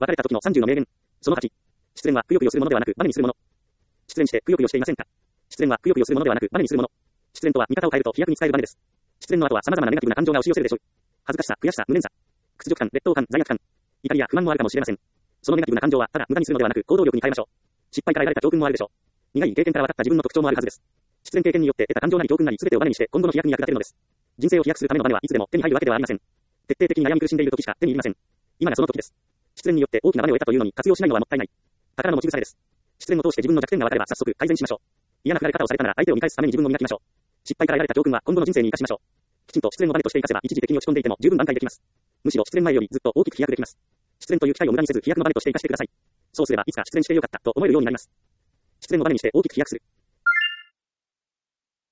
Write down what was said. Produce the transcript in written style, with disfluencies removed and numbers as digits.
別れた時の30の名言。その8。失恋はくよくよするものではなく、バネにするもの。失恋してくよくよしていませんか？失恋はくよくよするものではなく、バネにするもの。失恋とは見方を変えると飛躍に使えるバネです。失恋の後は様々なネガティブな感情が押し寄せるでしょう。恥ずかしさ、悔しさ、無念さ、屈辱感、劣等感、罪悪感、怒りや不満もあるかもしれません。そのネガティブな感情はただ無駄にするのではなく行動力に変えましょう。失敗から得られた教訓もあるでしょう。苦い経験から分かった自分の特徴もあるはずです。失恋経験によって得た感情なり教訓なり全てをバネにして今後の飛躍に役立てるのです。人生を飛躍するためのバネはいつでも手に入るわけではありません。徹底的に悩み苦しんでいる時しか手に入りません。今がその時です。失恋によって大きなバネを得たというのに活用しないのはもったいない。宝の持ち腐れです。失恋を通して自分の弱点が分かれば早速改善しましょう。嫌な振られ方をされたなら相手を見返すために自分を磨きましょう。失敗から得られた教訓は今後の人生に生かしましょう。きちんと失恋のバネとして生かせば一時的に落ち込んでいても十分挽回できます。むしろ失恋前よりずっと大きく飛躍できます。失恋という機会を無駄にせず飛躍のバネとして生かしてください。そうすればいつか失恋してよかったと思えるようになります。失恋のバネにして大きく飛躍する。